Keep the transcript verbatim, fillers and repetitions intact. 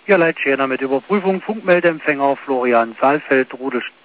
Ja, Leitschäner mit Überprüfung Funkmeldeempfänger Florian Saalfeld, Rude